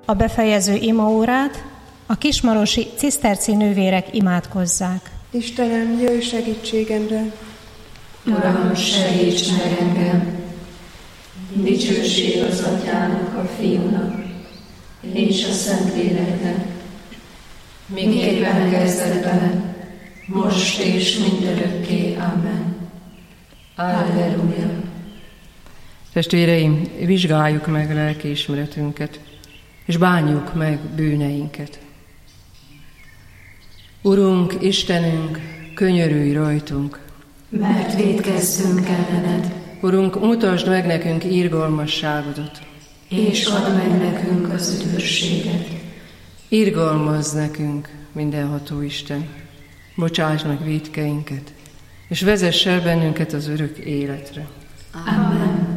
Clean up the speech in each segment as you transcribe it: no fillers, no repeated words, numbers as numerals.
a befejező imaórát, a kismarosi ciszterci nővérek imádkozzák. Istenem, jöjj segítségemre! Uram, segíts meg engem! Dicsőség az Atyának, a Fiúnak és a Szentléleknek, miképpen kezdetben, most és mindörökké. Amen. Alleluja. Testvéreim, vizsgáljuk meg lelkiismeretünket, és bánjuk meg bűneinket. Urunk, Istenünk, könyörülj rajtunk, mert vétkeztünk ellened. Urunk, mutasd meg nekünk irgalmasságodat, és add meg nekünk az üdvösséget. Irgalmazz nekünk, mindenható Isten, bocsáss meg vétkeinket, és vezess el bennünket az örök életre. Amen.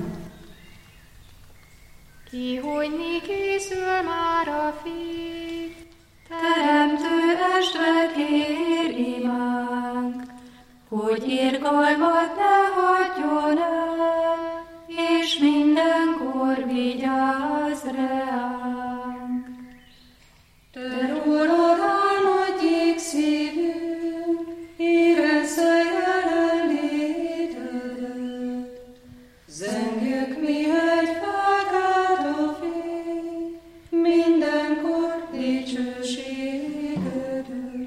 Kihújni készül már a Fiú, Teremtő estve kér imánk, hogy irgalmat ne hagyjon el, és mindenkor vigyázz ránk. Te rólad álmodjék szívünk, érezze jelenlétedet. Zengjük mi egy felkelt a fény, mindenkor dicsőségedet.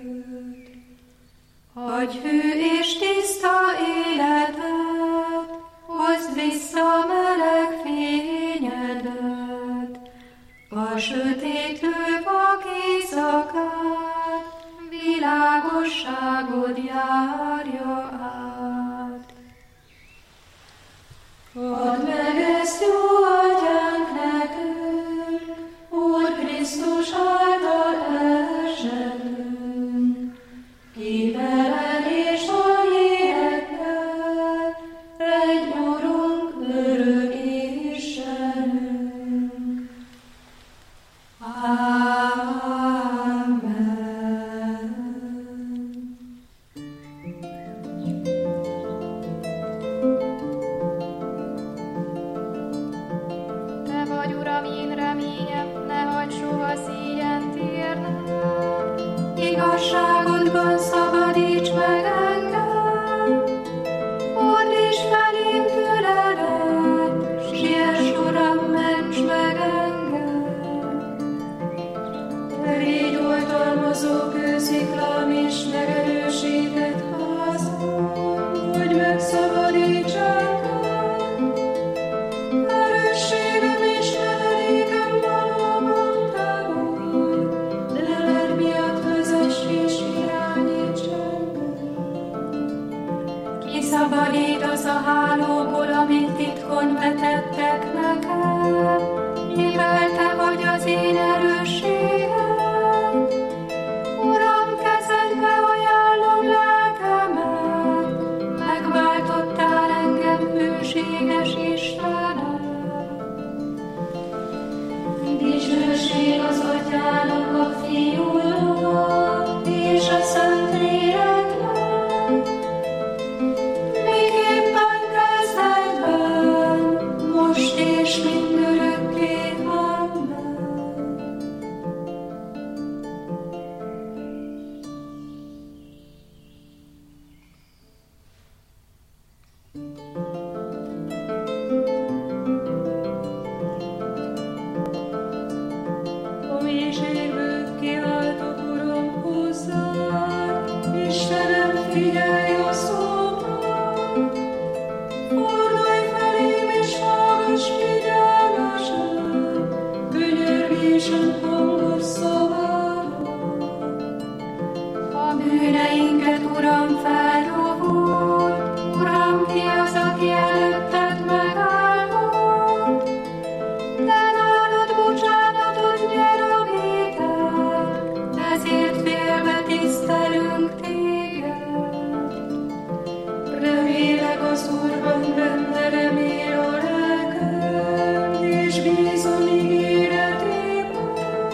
Adj hű és tiszta életet, hozd vissza meleg fényedet, a sötétlő vak éjszakát, világosságod járja át. Add meg ezt, jó Atyánk, nekünk, Úr Krisztus által esetünk, hívelen és vallélettel, egy Urunk, örök Istenünk. Amen. Te vagy, Uram, én reményem, ne hagyd soha szíjen térnem. Igazságodban szabadíts meg engem, fordíts felém füledet, siess, Uram, ments meg engem. Te légy oltalmazó kősziklám és megerősített házam, hogy megszabadíts engem. Erősségem és menedékem valóban te vagy, leled miatt vezess és irányíts engem. Kiszabadítasz a hálóból, amit titkon vetettek nekem, mivel te vagy az én erősségem. Uram, kezedbe ajánlom lelkemet, megváltottál engem, hűséges Istenem. Dicsőség az Atyának, a Fiúnak és a Szentléleknek, miképpen kezdetben, most és mindörökké. Amen. A mélységből kiáltok, Uram, hozzád, Istenem, figyelj a szómra. Fordulj felém és hallgass figyelmesen, könyörgésem hangos szavára. A bűneinket, Uram, felrovult, Uram, ki az, aki előtted megállott? Te nálad bocsánatot nyer a vétek, ezért félve tisztelünk téged. Remélek az Úrban, benne remél a lelkem, és bízom ígéretében.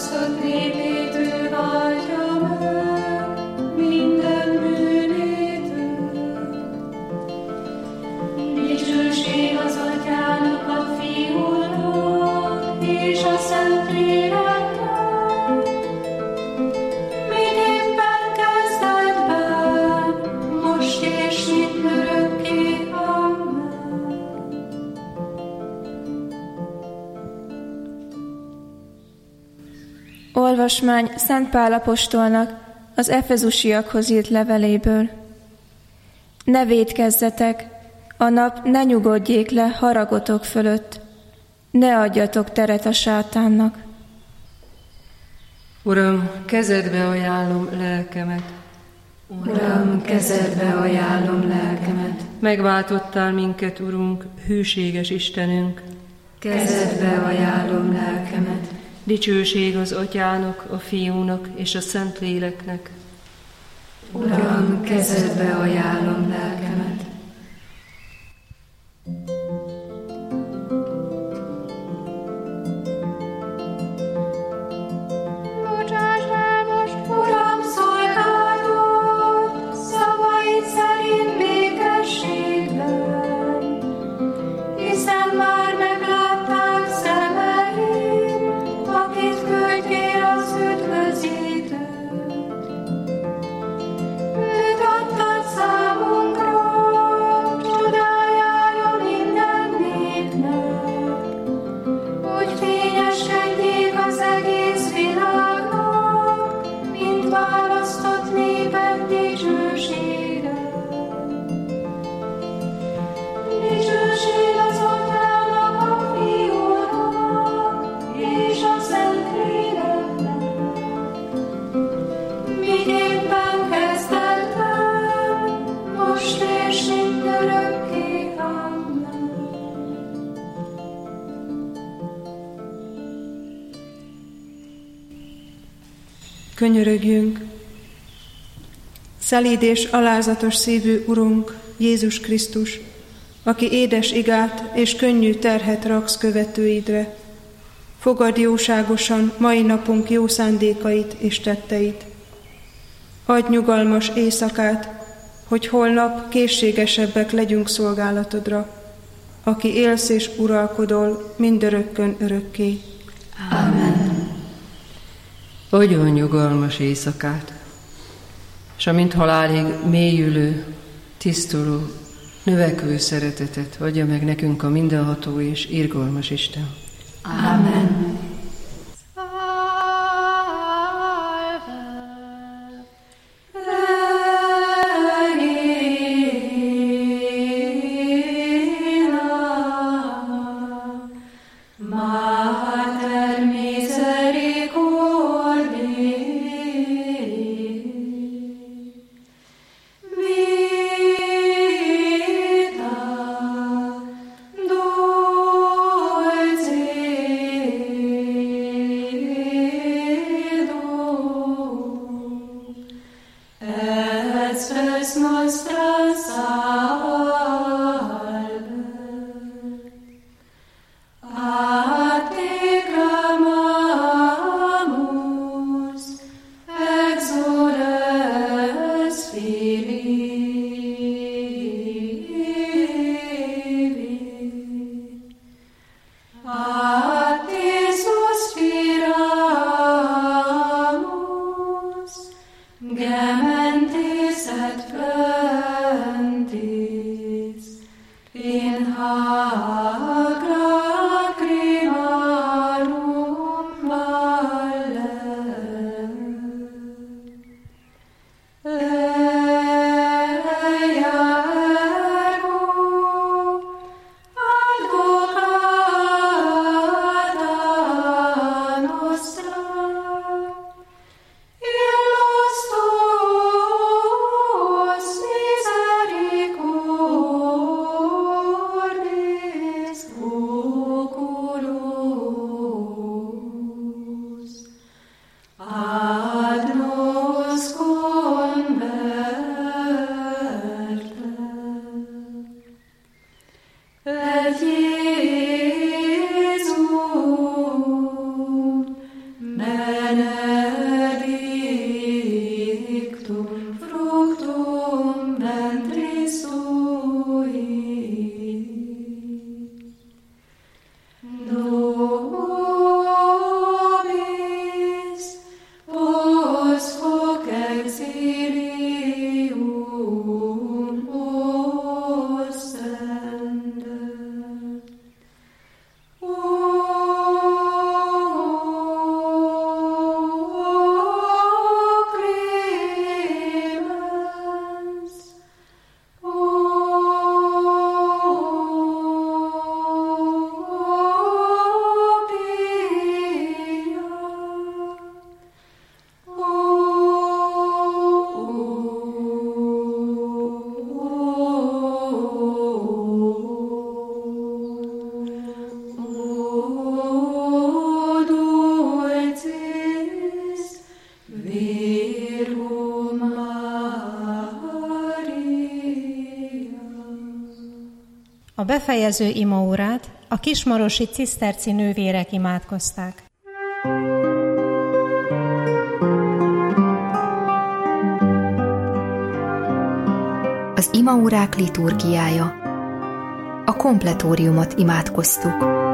választott népét ő váltja meg minden bűnétől. Dicsőség az Atyának, a Fiúnak és a Szentléleknek, miképpen kezdetben, most és mindörökké. Amen. Olvasmány Szent Pál apostolnak az efezusiakhoz írt leveléből. Ne vétkezzetek, a nap ne nyugodjék le haragotok fölött, ne adjatok teret a sátánnak. Uram, kezedbe ajánlom lelkemet. Uram, kezedbe ajánlom lelkemet. Megváltottál minket, Urunk, hűséges Istenünk. Kezedbe ajánlom lelkemet. Dicsőség az Atyának, a Fiúnak és a Szentléleknek. Uram, kezedbe ajánlom lelkemet. Bocsáss el most, Uram, szolgáld, szavaid szerint békességben, hiszen már meglátták szemeim, akit küldtél az üdvözítőt. Őt adtad számunkra, csodájára minden népnek, hogy fényeskedjék az egész világnak, mint választott népek dicsősége. Dicsőség az Atyának, a Fiúnak és a Szentléleknek, miképpen kezdetben, most és mindörökké. Amen. Könyörögjünk! Szelíd és alázatos szívű Urunk, Jézus Krisztus, aki édes igát és könnyű terhet raksz követőidre, fogadd jóságosan mai napunk jó szándékait és tetteit. Adj nyugalmas éjszakát, hogy holnap készségesebbek legyünk szolgálatodra, aki élsz és uralkodol mindörökkön örökké. Amen. Adjon nyugalmas éjszakát, és amint halálig mélyülő, tisztuló, növekvő szeretetet adja meg nekünk a mindenható és irgalmas Isten. Amen. Mater misericordiae, vita dulcedo, et spes nostra salve. A te clamamus, exules Filii. A te suspiramus, gementes et plentis, in hac lacrimarum valle. Ea ergo advocata nostra, illos tuos misericordis oculos, ad nos converte. Et Iesum benedictum fructum ventris sui. Nobis vos hoc exilium ostende. A befejező imaórát a kismarosi ciszterci nővérek imádkozták. Az imaórák liturgiája. A kompletóriumot imádkoztuk.